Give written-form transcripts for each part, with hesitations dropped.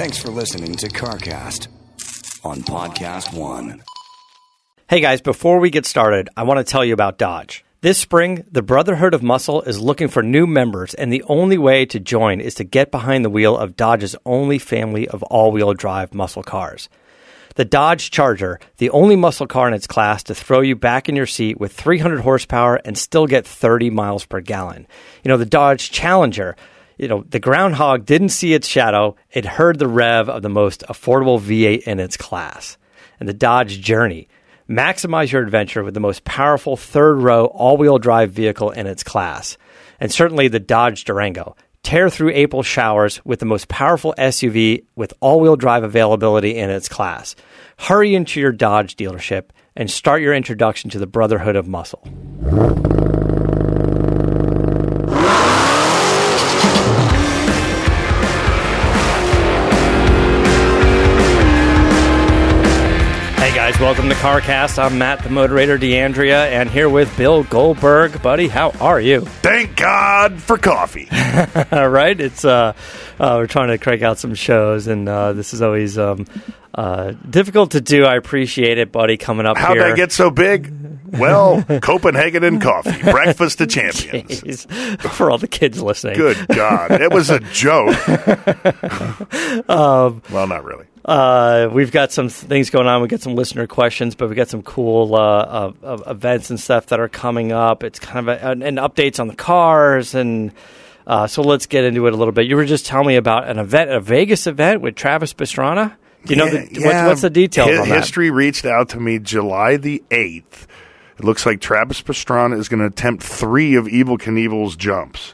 Thanks for listening to CarCast on Podcast One. Hey guys, before we get started, I want to tell you about Dodge. This spring, the Brotherhood of Muscle is looking for new members, and the only way to join is to get behind the wheel of Dodge's only family of all-wheel drive muscle cars. The Dodge Charger, the only muscle car in its class to throw you back in your seat with 300 horsepower and still get 30 miles per gallon. The Dodge Challenger, the groundhog didn't see its shadow. It heard the rev of the most affordable V8 in its class. And the Dodge Journey, maximize your adventure with the most powerful third-row all-wheel drive vehicle in its class. And certainly the Dodge Durango, tear through April showers with the most powerful SUV with all-wheel drive availability in its class. Hurry into your Dodge dealership and start your introduction to the Brotherhood of Muscle. Hey guys, welcome to CarCast. I'm Matt, the moderator, D'Andrea, and here with Bill Goldberg. Buddy, how are you? Thank God for coffee. All right, it's we're trying to crank out some shows, and this is always difficult to do. I appreciate it, buddy, coming up How'd here. I get so big? Well, Copenhagen and coffee. Breakfast of champions. Jeez, for all the kids listening. Good God. It was a joke. Well, not really. We've got some things going on. We got some listener questions, but we got some cool events and stuff that are coming up. It's kind of and updates on the cars, and so let's get into it a little bit. You were just telling me about an event, a Vegas event with Travis Pastrana. Do you know what's the details on that? History reached out to me July the 8th. It looks like Travis Pastrana is going to attempt 3 of Evel Knievel's jumps.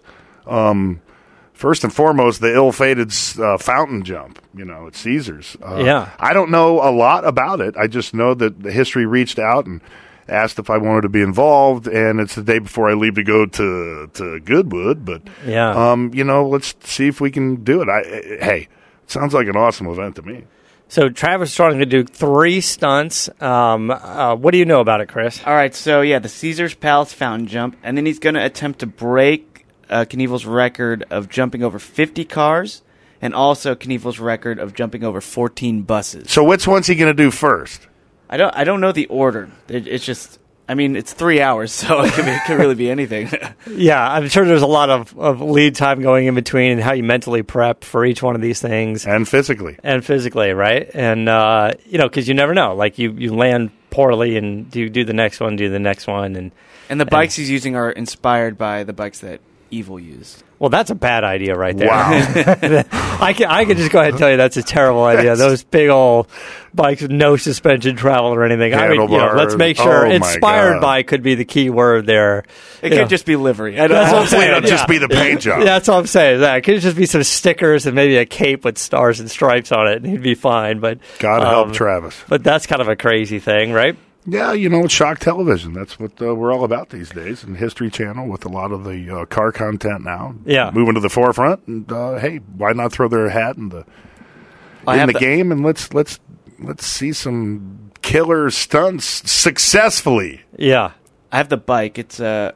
First and foremost, the ill-fated fountain jump, at Caesars. I don't know a lot about it. I just know that the history reached out and asked if I wanted to be involved, and it's the day before I leave to go to Goodwood. But, let's see if we can do it. Hey, it sounds like an awesome event to me. So Travis is trying to do 3 stunts. What do you know about it, Chris? All right, so the Caesars Palace fountain jump, and then he's going to attempt to break Knievel's record of jumping over 50 cars, and also Knievel's record of jumping over 14 buses. So which one's he going to do first? I don't know the order. It's just, it's 3 hours, so it could really be anything. Yeah, I'm sure there's a lot of lead time going in between, and how you mentally prep for each one of these things. And physically, right? And, because you never know. Like, you land poorly, and do the next one, And the bikes he's using are inspired by the bikes that Evel used. Well, that's a bad idea right there. Wow. I can just go ahead and tell you that's a terrible idea. Those big old bikes with no suspension travel or anything. Let's make sure inspired by could be the key word there. It could just be livery. That's what I'm saying. It'll just be the paint job. That's what I'm saying. It could just be some stickers and maybe a cape with stars and stripes on it, and he'd be fine. But God help Travis. But that's kind of a crazy thing, right? Yeah, it's shock television. That's what we're all about these days. And History Channel with a lot of the car content now. Yeah. Moving to the forefront. And, hey, why not throw their hat in the game and let's see some killer stunts successfully. Yeah. I have the bike. It's an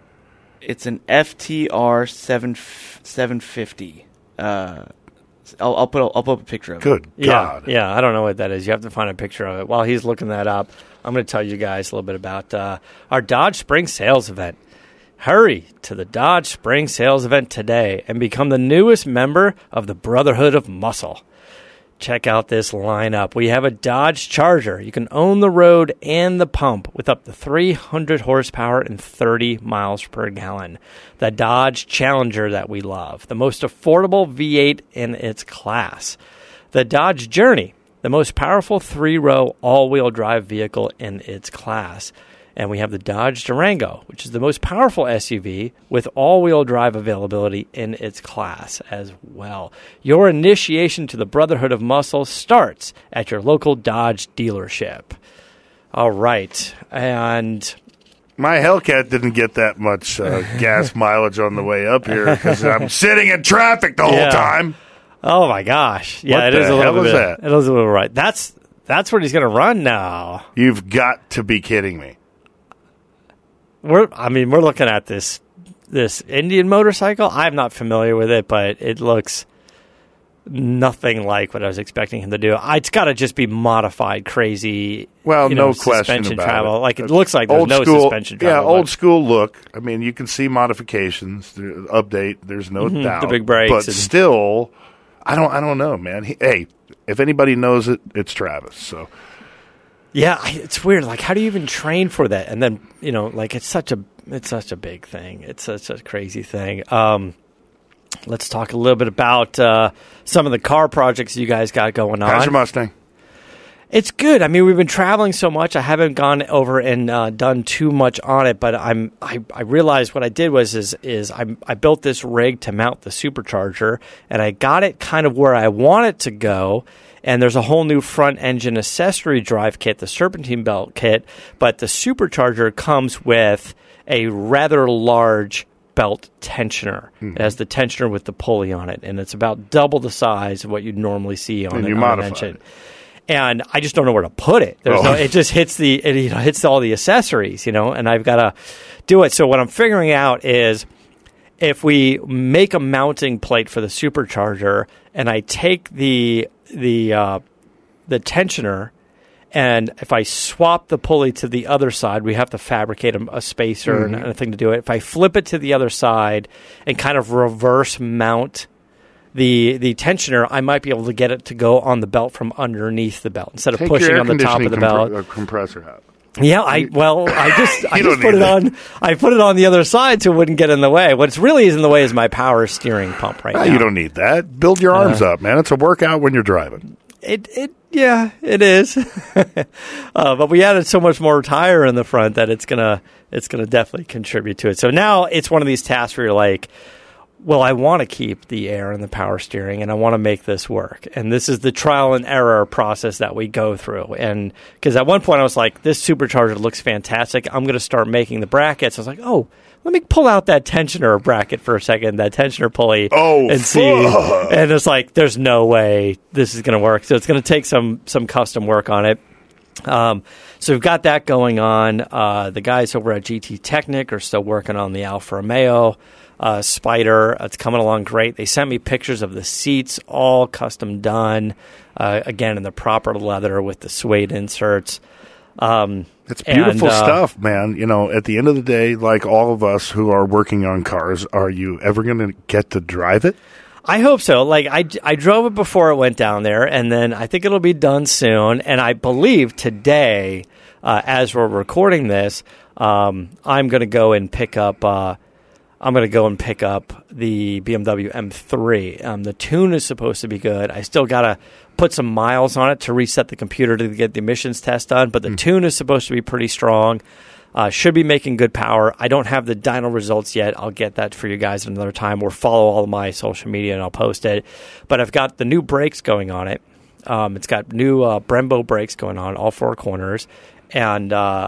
FTR 750. I'll put up a picture of it. Good God. Yeah, I don't know what that is. You have to find a picture of it. While he's looking that up, I'm going to tell you guys a little bit about our Dodge Spring Sales event. Hurry to the Dodge Spring Sales event today and become the newest member of the Brotherhood of Muscle. Check out this lineup. We have a Dodge Charger. You can own the road and the pump with up to 300 horsepower and 30 miles per gallon. The Dodge Challenger that we love, the most affordable V8 in its class. The Dodge Journey, the most powerful 3-row all-wheel drive vehicle in its class. And we have the Dodge Durango, which is the most powerful SUV with all-wheel drive availability in its class as well. Your initiation to the Brotherhood of Muscle starts at your local Dodge dealership. All right. And my Hellcat didn't get that much gas mileage on the way up here because I'm sitting in traffic the whole time. Oh, my gosh. Yeah, what it is a little bit. That? It is a little right. That's what he's going to run now. You've got to be kidding me. We're looking at this Indian motorcycle. I'm not familiar with it, but it looks nothing like what I was expecting him to do. It's got to just be modified, crazy. Well, you know, no question suspension about travel. it. Like it looks like there's no suspension travel. Yeah, old school look. I mean, you can see modifications, update. There's no doubt. The big brakes, but still, I don't know, man. Hey, if anybody knows it, it's Travis. So. Yeah, it's weird. Like, how do you even train for that? And then, you know, like it's such a big thing. It's such a crazy thing. Let's talk a little bit about some of the car projects you guys got going on. How's your Mustang? It's good. I mean, we've been traveling so much. I haven't gone over and done too much on it, but I realized what I did was I built this rig to mount the supercharger, and I got it kind of where I want it to go. And there's a whole new front engine accessory drive kit, the serpentine belt kit, but the supercharger comes with a rather large belt tensioner. It has the tensioner with the pulley on it, and it's about double the size of what you'd normally see on an engine. And I just don't know where to put it. It just hits hits all the accessories, you know, and I've got to do it. So what I'm figuring out is if we make a mounting plate for the supercharger, and I take the tensioner, and if I swap the pulley to the other side, we have to fabricate a spacer and a thing to do it. If I flip it to the other side and kind of reverse mount the tensioner, I might be able to get it to go on the belt from underneath the belt instead of pushing on the top of the belt. Compressor hat. Yeah, I just put it on. I put it on the other side so it wouldn't get in the way. What's really is in the way is my power steering pump right now. You don't need that. Build your arms up, man. It's a workout when you're driving. It is. But we added so much more tire in the front that it's gonna definitely contribute to it. So now it's one of these tasks where you're like, well, I want to keep the air and the power steering, and I want to make this work. And this is the trial and error process that we go through. And because at one point I was like, this supercharger looks fantastic. I'm going to start making the brackets. I was like, oh, let me pull out that tensioner bracket for a second, that tensioner pulley, and see. And it's like, there's no way this is going to work. So it's going to take some custom work on it. So we've got that going on. The guys over at GT Technic are still working on the Alfa Romeo Spider. It's coming along great. They sent me pictures of the seats, all custom done, again in the proper leather with the suede inserts. It's beautiful stuff, man. You know, at the end of the day, like all of us who are working on cars, are you ever going to get to drive it? I hope so. Like I drove it before it went down there, and then I think it'll be done soon. And I believe today, as we're recording this, I'm going to go and pick up. I'm going to go and pick up the BMW M3. The tune is supposed to be good. I still got to put some miles on it to reset the computer to get the emissions test done, but the tune is supposed to be pretty strong. Should be making good power. I don't have the dyno results yet. I'll get that for you guys another time, or follow all of my social media and I'll post it. But I've got the new brakes going on it. It's got new Brembo brakes going on, all four corners, and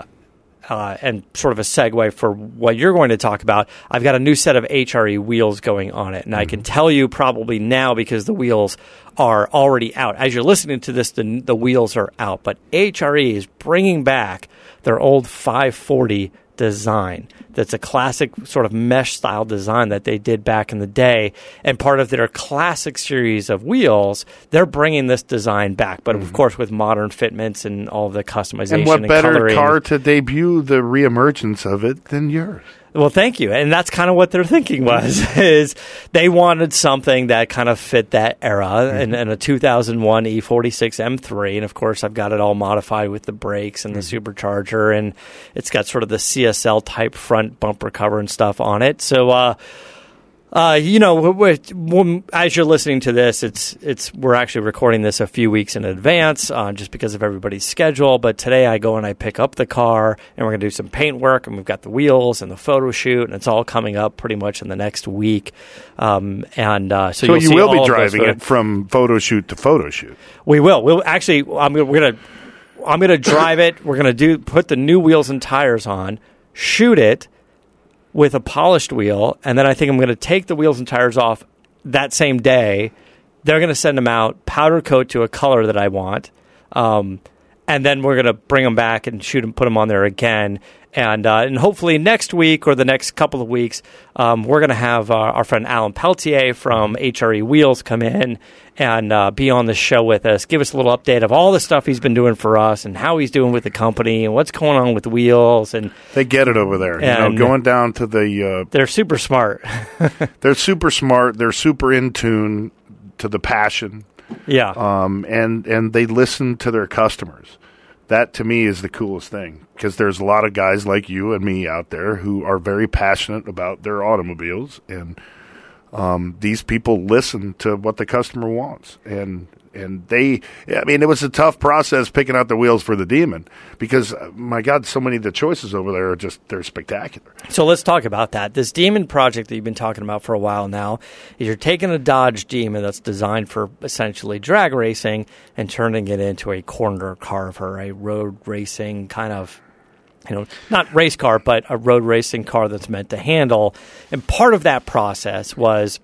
sort of a segue for what you're going to talk about, I've got a new set of HRE wheels going on it. And I can tell you probably now because the wheels are already out. As you're listening to this, the wheels are out. But HRE is bringing back their old 540 design. That's a classic sort of mesh style design that they did back in the day. And part of their classic series of wheels, they're bringing this design back. But of course, with modern fitments and all of the customization and what better coloring. Car to debut the reemergence of it than yours? Well, thank you. And that's kind of what their thinking was, is they wanted something that kind of fit that era, and a 2001 E46 M3. And, of course, I've got it all modified with the brakes and the supercharger, and it's got sort of the CSL-type front bumper cover and stuff on it. So, you know, as you're listening to this, we're actually recording this a few weeks in advance, just because of everybody's schedule. But today I go and I pick up the car, and we're going to do some paint work, and we've got the wheels and the photo shoot, and it's all coming up pretty much in the next week. So you will be driving it from photo shoot to photo shoot. We will. We'll actually. I'm gonna drive it. We're gonna put the new wheels and tires on, shoot it with a polished wheel, and then I think I'm going to take the wheels and tires off that same day. They're going to send them out, powder coat to a color that I want, and then we're going to bring them back and shoot and put them on there again. And hopefully next week or the next couple of weeks, we're going to have our friend Alan Peltier from HRE Wheels come in and be on the show with us, give us a little update of all the stuff he's been doing for us and how he's doing with the company and what's going on with Wheels. And they get it over there. Going down to the... they're super smart. They're super smart. They're super in tune to the passion. Yeah. And they listen to their customers. That, to me, is the coolest thing, because there's a lot of guys like you and me out there who are very passionate about their automobiles, and these people listen to what the customer wants. And it was a tough process picking out the wheels for the Demon, because, my God, so many of the choices over there they're spectacular. So let's talk about that. This Demon project that you've been talking about for a while now is you're taking a Dodge Demon that's designed for essentially drag racing and turning it into a corner carver, a road racing kind of, not race car, but a road racing car that's meant to handle. And part of that process was,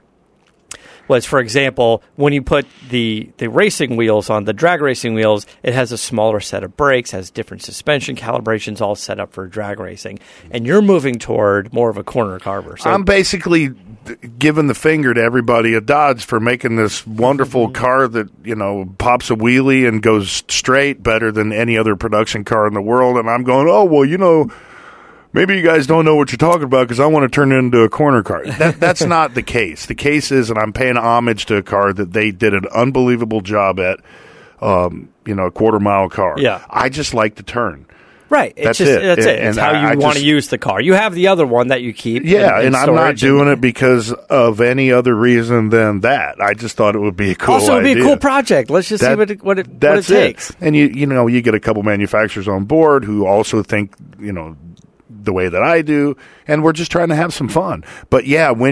for example, when you put the racing wheels on, the drag racing wheels, it has a smaller set of brakes, has different suspension calibrations, all set up for drag racing. And you're moving toward more of a corner carver. So I'm basically giving the finger to everybody at Dodge for making this wonderful car that, pops a wheelie and goes straight better than any other production car in the world. And I'm going, oh, well, maybe you guys don't know what you're talking about because I want to turn it into a corner car. That's not the case. The case is, and I'm paying homage to a car that they did an unbelievable job at, a quarter-mile car. Yeah. I just like to turn. Right. That's it. That's it. It's how you want to use the car. You have the other one that you keep. Yeah, and I'm not doing it because of any other reason than that. I just thought it would be a cool idea. Also, it would be a cool project. Let's just see what it takes. And, you get a couple manufacturers on board who also think, the way that I do, and we're just trying to have some fun. But yeah, when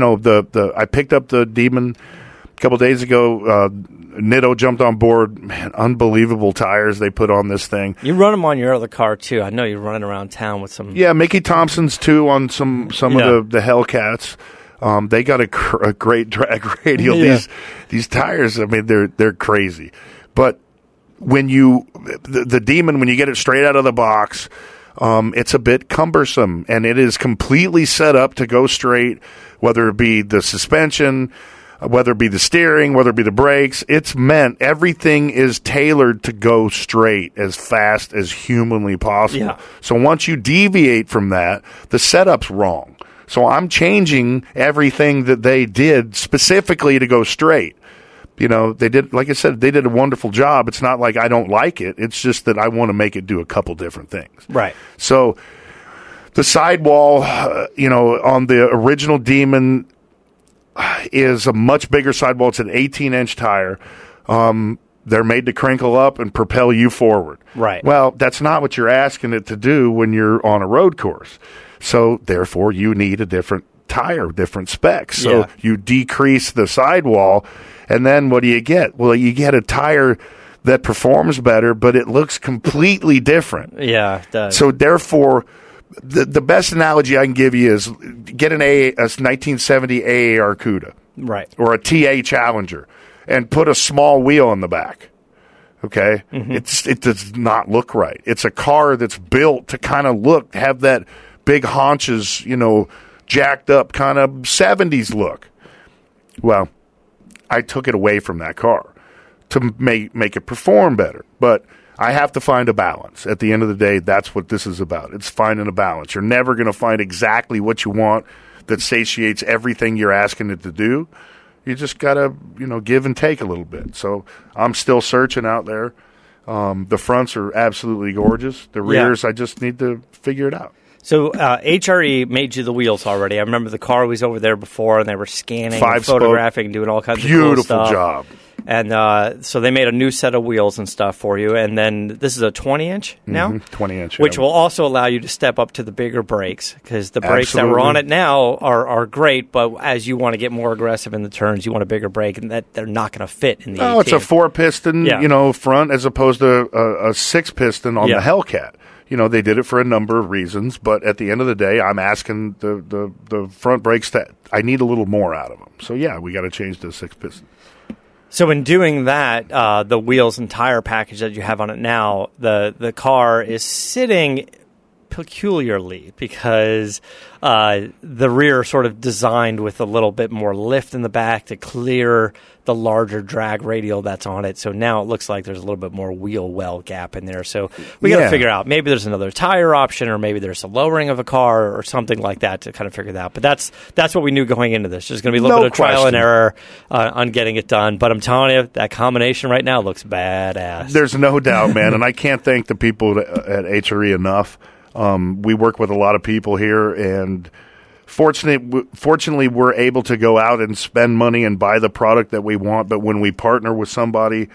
I picked up the Demon a couple days ago. Nitto jumped on board. Man, unbelievable tires they put on this thing. You run them on your other car too. I know you're running around town with some. Yeah, Mickey Thompson's too on some of the Hellcats. They got a great drag radial. Yeah. These tires, I mean, they're crazy. But when the Demon, when you get it straight out of the box, it's a bit cumbersome, and it is completely set up to go straight, whether it be the suspension, whether it be the steering, whether it be the brakes. Everything is tailored to go straight as fast as humanly possible. Yeah. So once you deviate from that, the setup's wrong. So I'm changing everything that they did specifically to go straight. They did, like I said, they did a wonderful job. It's not like I don't like it. It's just that I want to make it do a couple different things. Right. So the sidewall, on the original Demon is a much bigger sidewall. It's an 18-inch tire. They're made to crinkle up and propel you forward. Right. Well, that's not what you're asking it to do when you're on a road course. So, therefore, you need a different tire, different specs. So you decrease the sidewall, and then what do you get? Well, you get a tire that performs better, but it looks completely different. Yeah, it does. So, therefore, the best analogy I can give you is get a 1970 AA Arcuda. Right. Or a TA Challenger, and put a small wheel in the back. Okay? Mm-hmm. It does not look right. It's a car that's built to kind of have that big haunches, jacked up kind of 70s look. Well, I took it away from that car to make it perform better. But I have to find a balance. At the end of the day, that's what this is about. It's finding a balance. You're never going to find exactly what you want that satiates everything you're asking it to do. You just got to, give and take a little bit. So I'm still searching out there. The fronts are absolutely gorgeous. The rears, I just need to figure it out. So HRE made you the wheels already. I remember the car was over there before, and they were scanning, and 5-spoke, photographing, doing all kinds of cool beautiful stuff. job. And so they made a new set of wheels and stuff for you. And then this is a 20-inch now? 20-inch. Which will also allow you to step up to the bigger brakes, because the brakes that were Absolutely. on it now are great, but as you want to get more aggressive in the turns, you want a bigger brake, and that they're not going to fit in the 18. It's a 4-piston, front as opposed to a 6-piston on the Hellcat. They did it for a number of reasons, but at the end of the day, I'm asking the front brakes I need a little more out of them. So, we got to change to 6-piston. So in doing that, the wheels and tire package that you have on it now, the car is sitting peculiarly because the rear sort of designed with a little bit more lift in the back to clear the larger drag radial that's on it. So now it looks like there's a little bit more wheel well gap in there. So we got to figure out, maybe there's another tire option, or maybe there's a lowering of a car or something like that to kind of figure that out. But that's what we knew going into this. There's going to be a little bit of trial and error on getting it done. But I'm telling you, that combination right now looks badass. There's no doubt, man. And I can't thank the people at HRE enough. We work with a lot of people here, and fortunately, we're able to go out and spend money and buy the product that we want. But when we partner with somebody,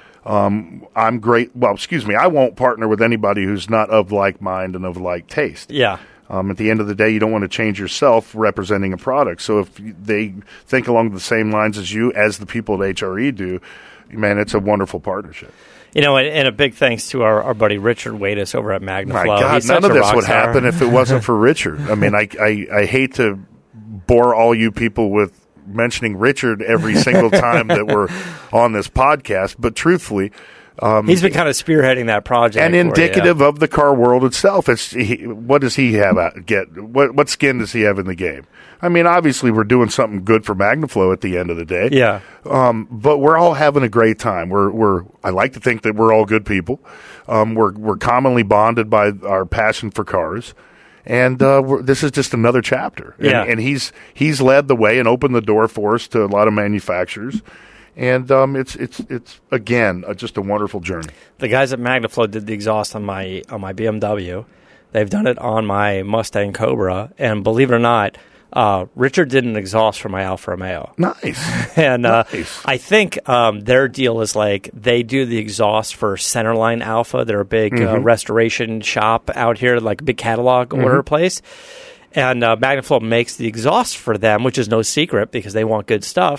I'm great. Well, excuse me, I won't partner with anybody who's not of like mind and of like taste. Yeah. At the end of the day, you don't want to change yourself representing a product. So if they think along the same lines as you, as the people at HRE do, man, it's a wonderful partnership. You know, and a big thanks to our buddy Richard Waitis over at Magnaflow. My God, none of this would happen if it wasn't for Richard. I mean, I hate to bore all you people with mentioning Richard every single time that we're on this podcast, but truthfully, he's been kind of spearheading that project, and indicative of the car world itself. What does he have? What skin does he have in the game? I mean, obviously, we're doing something good for Magnaflow at the end of the day. Yeah. But we're all having a great time. I like to think that we're all good people. We're commonly bonded by our passion for cars. And this is just another chapter. And he's led the way and opened the door for us to a lot of manufacturers. And it's again just a wonderful journey. The guys at Magnaflow did the exhaust on my BMW. They've done it on my Mustang Cobra, and believe it or not, Richard did an exhaust for my Alfa Romeo. Nice. And nice. I think their deal is like they do the exhaust for Centerline Alpha. They're a big restoration shop out here, like a big catalog order place. And Magnaflow makes the exhaust for them, which is no secret because they want good stuff.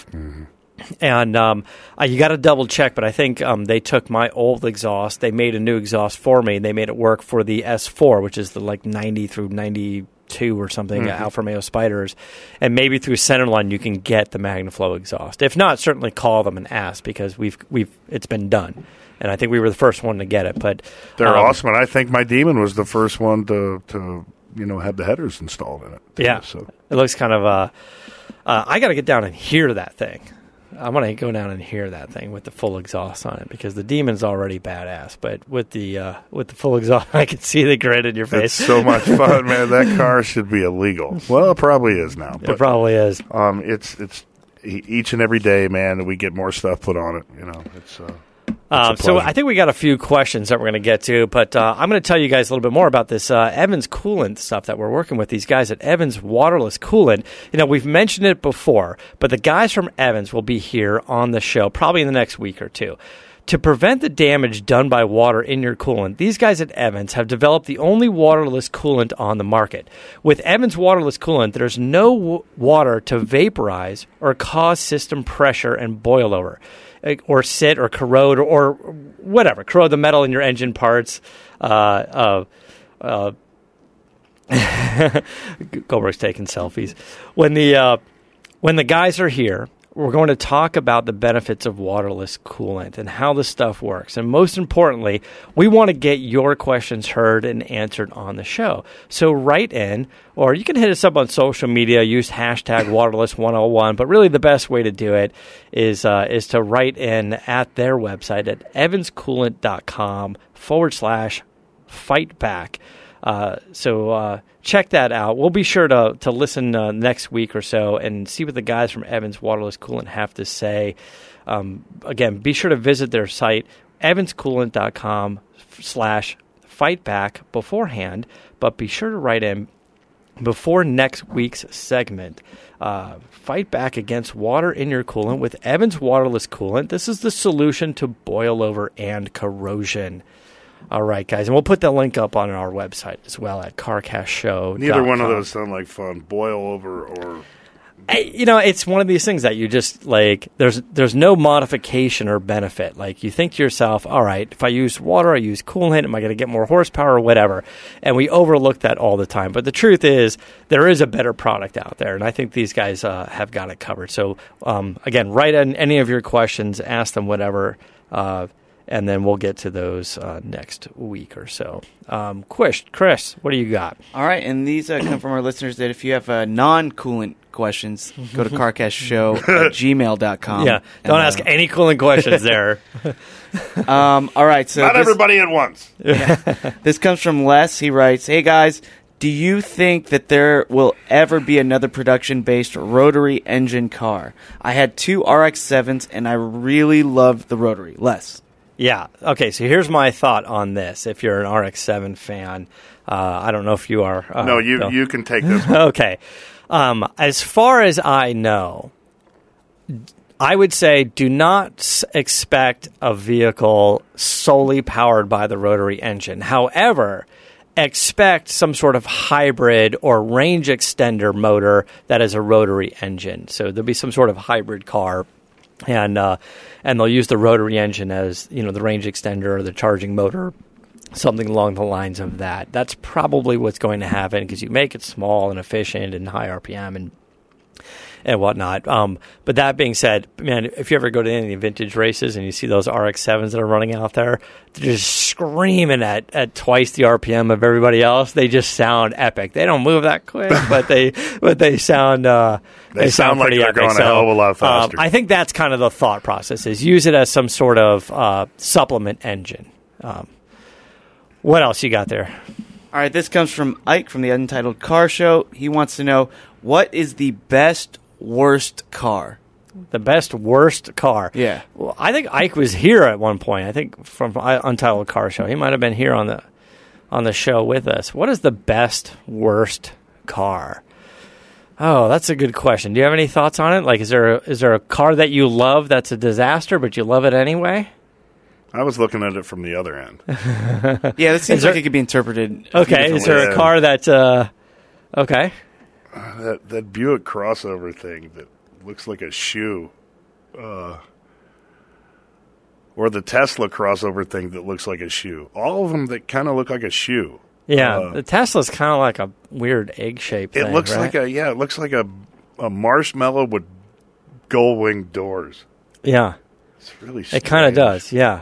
And you got to double check, but I think they took my old exhaust. They made a new exhaust for me. They made it work for the S4, which is the like 90 through 92 or something Alfa Romeo Spiders. And maybe through Centerline you can get the Magnaflow exhaust. If not, certainly call them and ask because it's been done. And I think we were the first one to get it. But they're awesome, and I think my Demon was the first one to have the headers installed in it. Yeah, so it looks kind of. I got to get down and hear that thing. I want to go down and hear that thing with the full exhaust on it because the Demon's already badass, but with the full exhaust, I can see the grin in your face. It's so much fun, man. That car should be illegal. Well, it probably is now. But, it probably is. It's each and every day, man. We get more stuff put on it. You know, it's. So I think we got a few questions that we're going to get to, but I'm going to tell you guys a little bit more about this Evans coolant stuff that we're working with these guys at Evans Waterless Coolant. You know, we've mentioned it before, but the guys from Evans will be here on the show probably in the next week or two. To prevent the damage done by water in your coolant, these guys at Evans have developed the only waterless coolant on the market. With Evans Waterless Coolant, there's no water to vaporize or cause system pressure and boil over, or sit or corrode or whatever, corrode the metal in your engine parts. Goldberg's taking selfies. When the guys are here, we're going to talk about the benefits of waterless coolant and how the stuff works. And most importantly, we want to get your questions heard and answered on the show. So write in, or you can hit us up on social media, use hashtag waterless101. But really the best way to do it is to write in at their website at evanscoolant.com/fightback. So check that out. We'll be sure to listen next week or so and see what the guys from Evans Waterless Coolant have to say. Again, be sure to visit their site, evanscoolant.com/fightback beforehand, but be sure to write in before next week's segment. Fight back against water in your coolant with Evans Waterless Coolant. This is the solution to boil over and corrosion. All right, guys, and we'll put the link up on our website as well at CarcastShow.com. Neither one of those sound like fun. Boil over or... It's one of these things that you just, like, there's no modification or benefit. Like, you think to yourself, all right, if I use water, I use coolant, am I going to get more horsepower or whatever? And we overlook that all the time. But the truth is, there is a better product out there, and I think these guys have got it covered. So, again, write in any of your questions, ask them whatever, and then we'll get to those next week or so. Chris, what do you got? All right, and these come from our listeners that if you have non-coolant questions, go to carcastshow@gmail.com. Yeah, don't ask any cooling questions there. All right, so Not everybody at once. this comes from Les. He writes, "Hey guys, do you think that there will ever be another production-based rotary engine car? I had 2 RX-7s, and I really loved the rotary." Les. Yeah. Okay, so here's my thought on this. If you're an RX-7 fan, I don't know if you are. No, you can take this one. Okay. As far as I know, I would say do not expect a vehicle solely powered by the rotary engine. However, expect some sort of hybrid or range extender motor that is a rotary engine. So there'll be some sort of hybrid car, and they'll use the rotary engine as, you know, the range extender or the charging motor, something along the lines of that. That's probably what's going to happen because you make it small and efficient and high RPM and whatnot. But that being said, man, if you ever go to any vintage races and you see those RX-7s that are running out there, they're just screaming at twice the RPM of everybody else. They just sound epic. They don't move that quick, but they sound They sound like pretty they're epic. going a hell of a lot faster. I think that's kind of the thought process: is use it as some sort of supplement engine. What else you got there? All right, this comes from Ike from the Untitled Car Show. He wants to know, what is the best, worst car? The best, worst car? Yeah. Well, I think Ike was here at one point. I think from Untitled Car Show. He might have been here on the show with us. What is the best, worst car? Oh, that's a good question. Do you have any thoughts on it? Like, is there a car that you love that's a disaster, but you love it anyway? I was looking at it from the other end. Yeah, it seems like it could be interpreted. Okay, is there a car that's okay? That Buick crossover thing that looks like a shoe, or the Tesla crossover thing that looks like a shoe. All of them that kind of look like a shoe. Yeah, the Tesla's kind of like a weird egg-shaped thing, It looks right? it looks like a marshmallow with gold-winged doors. Yeah. It's really It kind of does, yeah.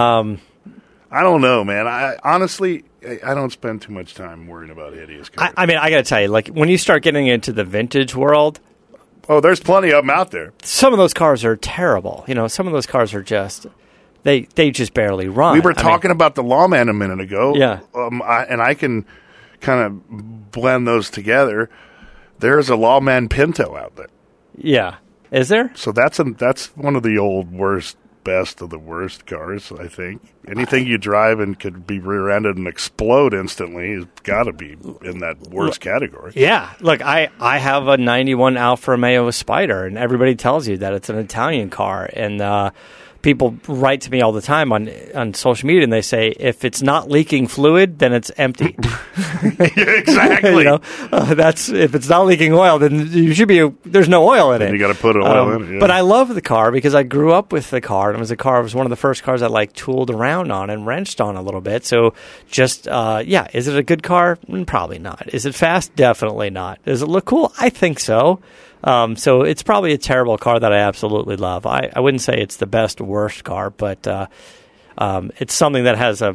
I don't know, man. I honestly don't spend too much time worrying about hideous cars. I mean, I got to tell you, like, when you start getting into the vintage world, there's plenty of them out there. some of those cars are terrible. You know, some of those cars are just, they just barely run. We were talking about the Lawman a minute ago. Yeah. And I can kind of blend those together. There's a Lawman Pinto out there. Yeah. Is there? So that's one of the old worst, best of the worst cars, I think. Anything you drive and could be rear-ended and explode instantly has got to be in that worst category. Yeah. Look, I have a 91 Alfa Romeo Spider, and everybody tells you that it's an Italian car. And people write to me all the time on social media, and they say, if it's not leaking fluid, then it's empty. Exactly. You know, that's if it's not leaking oil, then you should be. There's no oil in it. You got to put oil in it. Yeah. But I love the car because I grew up with the car, and it was one of the first cars I like tooled around on and wrenched on a little bit. So just is it a good car? Probably not. Is it fast? Definitely not. Does it look cool? I think so. So it's probably a terrible car that I absolutely love. I wouldn't say it's the best, worst car, but it's something that has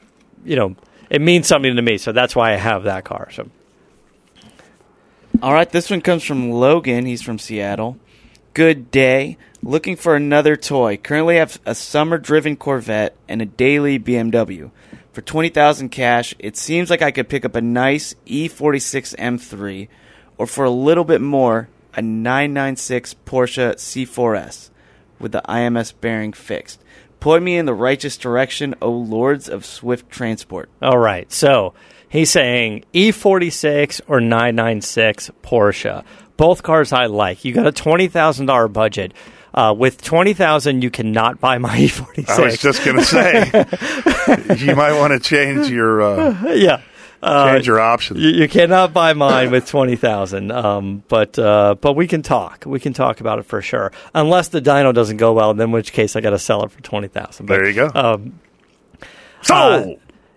it means something to me. So that's why I have that car. So. All right, this one comes from Logan. He's from Seattle. Good day. Looking for another toy. Currently have a summer-driven Corvette and a daily BMW. For $20,000 cash, it seems like I could pick up a nice E46 M3, or for a little bit more, a 996 Porsche C4S with the IMS bearing fixed. Point me in the righteous direction, O lords of swift transport. All right, so he's saying E46 or 996 Porsche. Both cars I like. You got a $20,000 budget. With $20,000, you cannot buy my E46. I was just going to say, you might want to change your change your options. You cannot buy mine with $20,000. But we can talk. We can talk about it for sure. Unless the dyno doesn't go well, in which case I got to sell it for $20,000. There you go. Sold.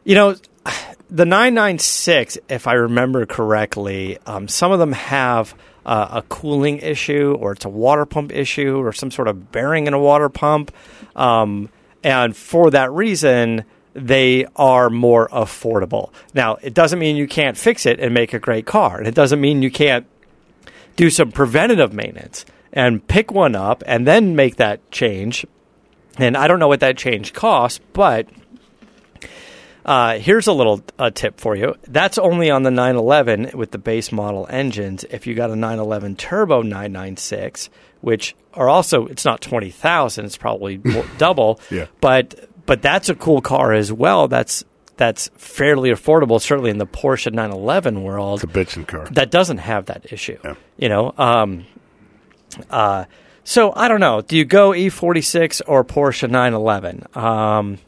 The 996, if I remember correctly, some of them have a cooling issue, or it's a water pump issue, or some sort of bearing in a water pump. And And for that reason, they are more affordable. Now, it doesn't mean you can't fix it and make a great car. And it doesn't mean you can't do some preventative maintenance and pick one up and then make that change. And I don't know what that change costs, but here's a little tip for you. That's only on the 911 with the base model engines. If you got a 911 Turbo 996, which are also, it's not 20,000, it's probably double. Yeah. But that's a cool car as well. That's fairly affordable, certainly in the Porsche 911 world. It's a bitchin' car. That doesn't have that issue. Yeah. You know, so I don't know. Do you go E46 or Porsche 911?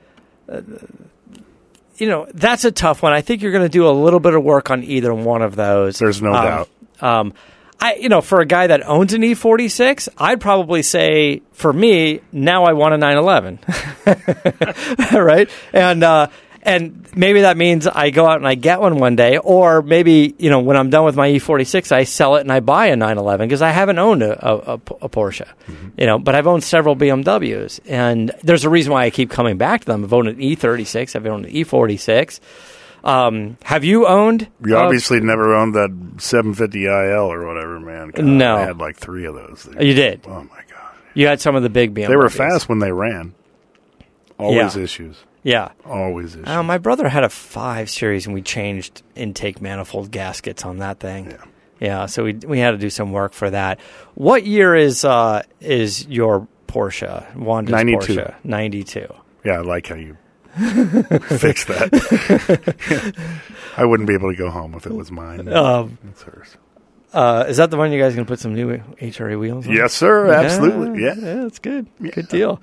You know, that's a tough one. I think you're going to do a little bit of work on either one of those. There's no doubt. For a guy that owns an E46, I'd probably say, for me, now I want a 911, right? And maybe that means I go out and I get one day, or maybe, you know, when I'm done with my E46, I sell it and I buy a 911 because I haven't owned a Porsche, you know, but I've owned several BMWs, and there's a reason why I keep coming back to them. I've owned an E36, I've owned an E46. Have you owned? You obviously never owned that 750IL or whatever, man. God, No. I had like 3 of those things. You did? Oh, my God. You had some of the big BMWs. They were fast when they ran. Always Yeah. issues. Yeah. Always issues. My brother had a 5 Series, and we changed intake manifold gaskets on that thing. Yeah. Yeah, so we had to do some work for that. What year is your Porsche? Wanda's 92. Porsche? 92. Yeah, I like how you fix that. I wouldn't be able to go home if it was mine. It's hers. Is that the one you guys going to put some new HRE wheels on? Yes, sir. Absolutely. Yeah. Yeah, that's good. Yeah. Good deal.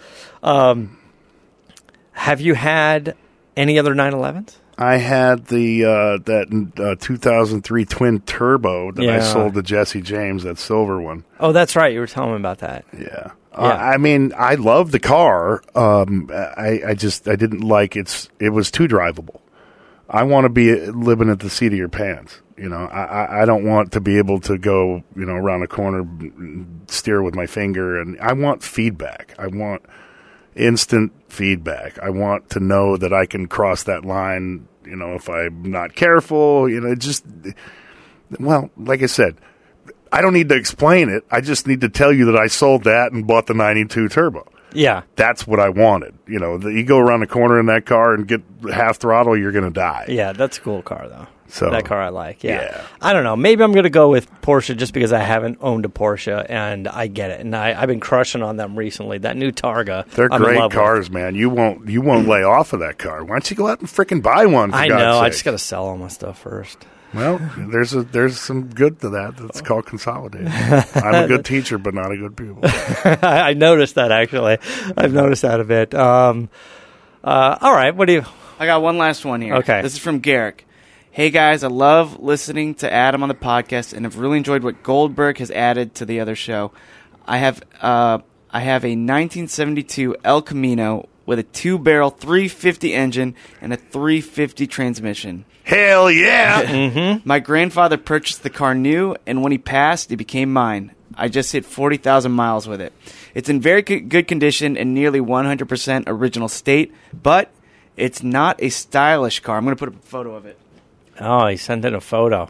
Have you had any other 911s? I had that 2003 twin turbo that I sold to Jesse James, that silver one. Oh, that's right. You were telling me about that. Yeah. Yeah. I mean, I love the car. I didn't like it was too drivable. I want to be living at the seat of your pants. You know, I don't want to be able to go, you know, around a corner, steer with my finger, and I want feedback. I want instant feedback. I want to know that I can cross that line, you know, if I'm not careful, you know, well, like I said, I don't need to explain it. I just need to tell you that I sold that and bought the 92 Turbo. Yeah. That's what I wanted. You know, you go around the corner in that car and get half throttle, you're going to die. Yeah, that's a cool car, though. So, that car I like. Yeah. I don't know. Maybe I'm going to go with Porsche just because I haven't owned a Porsche, and I get it. And I've been crushing on them recently. That new Targa. They're I'm in great love cars, man. You won't lay off of that car. Why don't you go out and freaking buy one, for I God's know. sake? I just got to sell all my stuff first. Well, there's some good to that. That's called consolidating. I'm a good teacher, but not a good pupil. I noticed that, actually. I've noticed that a bit. All right. What do you... I got one last one here. Okay. This is from Garrick. Hey, guys, I love listening to Adam on the podcast and have really enjoyed what Goldberg has added to the other show. I have a 1972 El Camino with a 2-barrel 350 engine and a 350 transmission. Hell yeah! Mm-hmm. My grandfather purchased the car new, and when he passed, it became mine. I just hit 40,000 miles with it. It's in very good condition and nearly 100% original state, but it's not a stylish car. I'm going to put up a photo of it. Oh, he sent in a photo.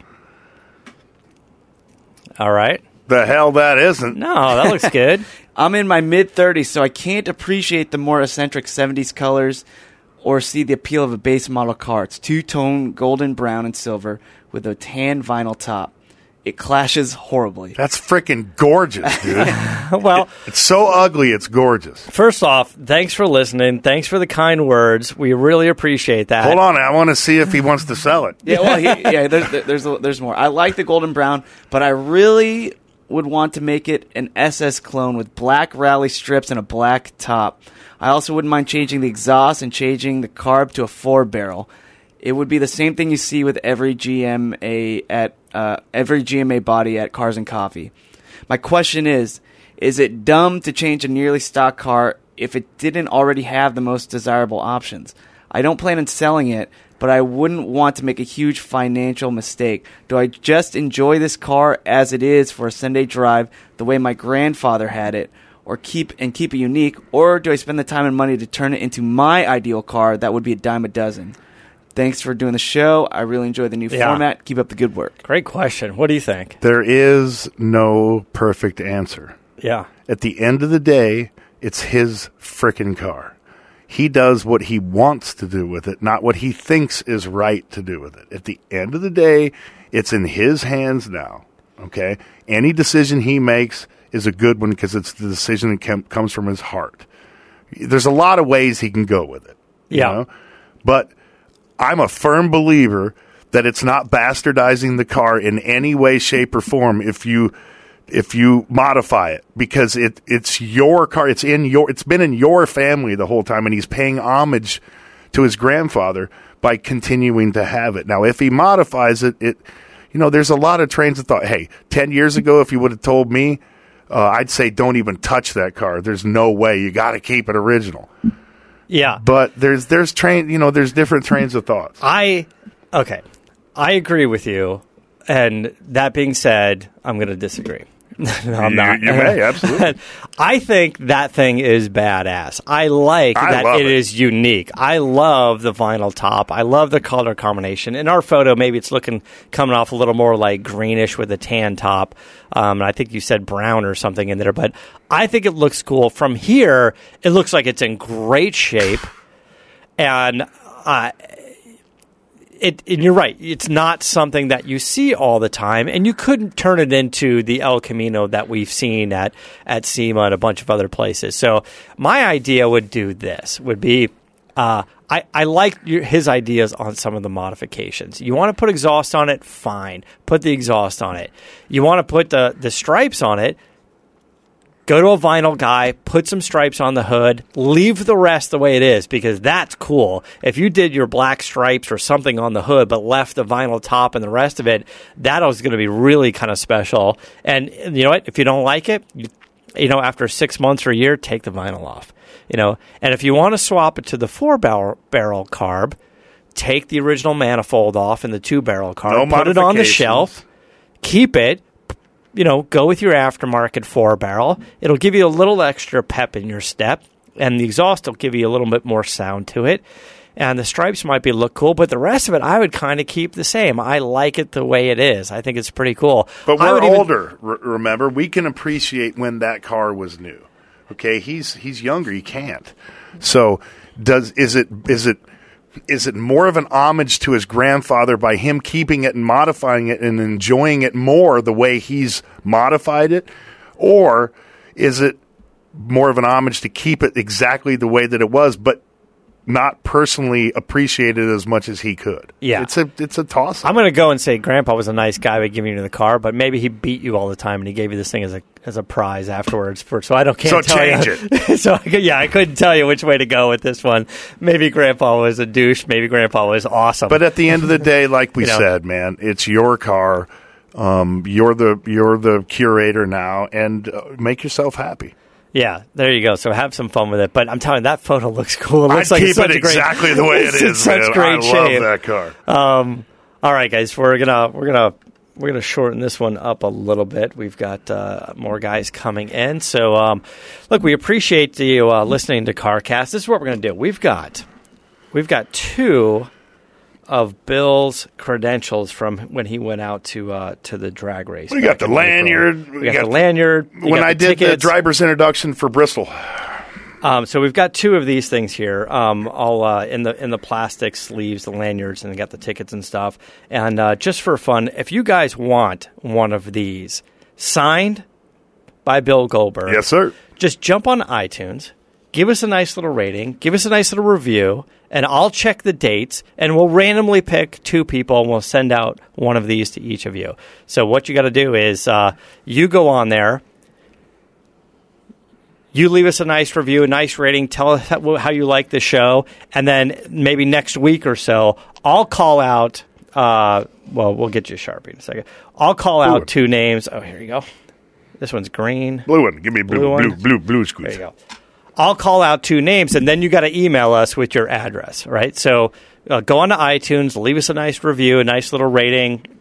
All right. The hell that isn't. No, that looks good. I'm in my mid-30s, so I can't appreciate the more eccentric 70s colors or see the appeal of a base model car. It's two-tone golden brown and silver with a tan vinyl top. It clashes horribly. That's freaking gorgeous, dude. Well, It's so ugly, it's gorgeous. first off, thanks for listening. Thanks for the kind words. We really appreciate that. Hold on, I want to see if he wants to sell it. Yeah, well, there's more. I like the golden brown, but I really would want to make it an SS clone with black rally strips and a black top. I also wouldn't mind changing the exhaust and changing the carb to a 4-barrel. It would be the same thing you see with every GMA body at Cars and Coffee. My question is it dumb to change a nearly stock car if it didn't already have the most desirable options? I don't plan on selling it, but I wouldn't want to make a huge financial mistake. Do I just enjoy this car as it is for a Sunday drive the way my grandfather had it, or keep it unique, or do I spend the time and money to turn it into my ideal car that would be a dime a dozen? Thanks for doing the show. I really enjoy the new format. Keep up the good work. Great question. What do you think? There is no perfect answer. Yeah. At the end of the day, it's his frickin' car. He does what he wants to do with it, not what he thinks is right to do with it. At the end of the day, it's in his hands now, okay? Any decision he makes is a good one because it's the decision that comes from his heart. There's a lot of ways he can go with it. You know? But I'm a firm believer that it's not bastardizing the car in any way, shape, or form if you modify it, because it's your car. It's been in your family the whole time, and he's paying homage to his grandfather by continuing to have it. Now, if he modifies it, there's a lot of trains of thought. Hey, 10 years ago, if you would have told me, I'd say don't even touch that car. There's no way. You got to keep it original. Yeah. But there's different trains of thoughts. I agree with you. And that being said, I'm going to disagree. No, I'm not. You may, absolutely. I think that thing is badass. I love it is unique. I love the vinyl top. I love the color combination. In our photo, maybe it's coming off a little more like greenish with a tan top. And I think you said brown or something in there. But I think it looks cool. From here, it looks like it's in great shape. And and you're right. It's not something that you see all the time, and you couldn't turn it into the El Camino that we've seen at SEMA and a bunch of other places. So my idea would be I like his ideas on some of the modifications. You want to put exhaust on it? Fine. Put the exhaust on it. You want to put the stripes on it? Go to a vinyl guy, put some stripes on the hood, leave the rest the way it is, because that's cool. If you did your black stripes or something on the hood but left the vinyl top and the rest of it, that was going to be really kind of special. And you know what? If you don't like it, after 6 months or a year, take the vinyl off. And if you want to swap it to the 4-barrel carb, take the original manifold off and the 2-barrel carb, put it on the shelf, keep it. Go with your aftermarket 4-barrel. It'll give you a little extra pep in your step, and the exhaust will give you a little bit more sound to it. And the stripes might look cool, but the rest of it I would kind of keep the same. I like it the way it is. I think it's pretty cool. But we're older, remember? We can appreciate when that car was new. Okay, he's younger. He can't. So is it more of an homage to his grandfather by him keeping it and modifying it and enjoying it more the way he's modified it? Or is it more of an homage to keep it exactly the way that it was, but not personally appreciate it as much as he could? Yeah. It's a toss-up. I'm going to go and say Grandpa was a nice guy by giving you the car, but maybe he beat you all the time and he gave you this thing as a prize afterwards. So change it. So I couldn't tell you which way to go with this one. Maybe Grandpa was a douche. Maybe Grandpa was awesome. But at the end of the day, like we said, man, it's your car. You're the curator now, and make yourself happy. Yeah, there you go. So have some fun with it. But I'm telling you, that photo looks cool. It looks I'd keep it exactly the way it is. It's such great shape. I love that car. All right, guys, we're gonna shorten this one up a little bit. We've got more guys coming in. So look, we appreciate you listening to CarCast. This is what we're gonna do. We've got two of Bill's credentials from when he went out to the drag race. We got the lanyard. We got the lanyard. When I did the driver's introduction for Bristol. So we've got two of these things here, all in the plastic sleeves, the lanyards, and we got the tickets and stuff. And just for fun, if you guys want one of these signed by Bill Goldberg, yes, sir, just jump on iTunes, give us a nice little rating, give us a nice little review, and I'll check the dates, and we'll randomly pick two people, and we'll send out one of these to each of you. So what you got to do is you go on there, you leave us a nice review, a nice rating, tell us how you like the show, and then maybe next week or so, I'll call out, we'll get you a Sharpie in a second. I'll call out two names. Oh, here you go. This one's green. Blue one. Give me blue squeeze. There you go. I'll call out two names, and then you got to email us with your address, right? So go on to iTunes, leave us a nice review, a nice little rating,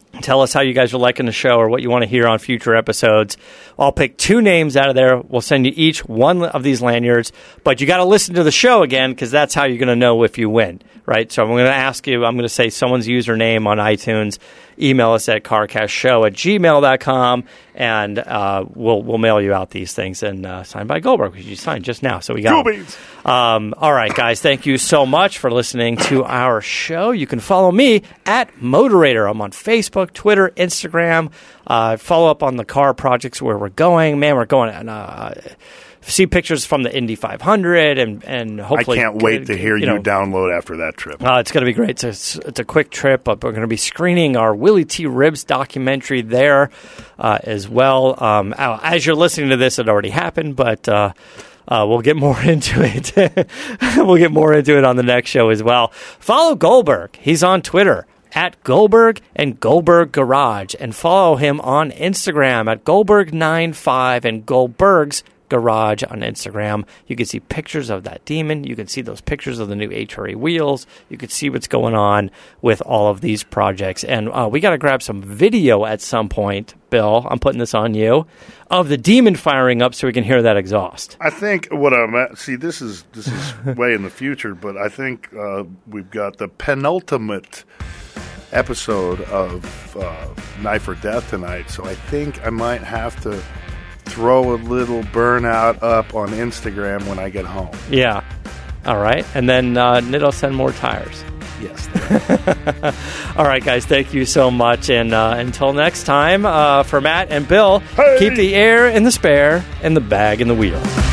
Tell us how you guys are liking the show or what you want to hear on future episodes. I'll pick 2 names out of there. We'll send you each one of these lanyards, but you got to listen to the show again because that's how you're going to know if you win, right? So I'm going to ask you, I'm going to say someone's username on iTunes. Email us at carcastshow@gmail.com, and we'll mail you out these things, and signed by Goldberg, which you signed just now, so we got them. All right, guys, thank you so much for listening to our show. You can follow me at Moderator. I'm on Facebook, Twitter, Instagram. Follow up on the car projects where we're going. Man, we're going see pictures from the Indy 500, and hopefully I can't wait to hear you download after that trip. It's going to be great. It's a quick trip, but we're going to be screening our Willie T. Ribbs documentary there as well. As you're listening to this, it already happened, but we'll get more into it. We'll get more into it on the next show as well. Follow Goldberg. He's on Twitter at Goldberg and Goldberg Garage, and follow him on Instagram at Goldberg95 and Goldberg's Garage on Instagram. You can see pictures of that demon. You can see those pictures of the new HRE wheels. You can see what's going on with all of these projects. And we got to grab some video at some point, Bill. I'm putting this on you, of the demon firing up so we can hear that exhaust. I think what I'm at, see, this is way in the future, but I think we've got the penultimate episode of Knife or Death tonight. So I think I might have to throw a little burnout up on Instagram when I get home. Yeah. All right. And then Nitto send more tires. Yes. All right, guys. Thank you so much. And until next time, for Matt and Bill, keep the air in the spare and the bag in the wheel.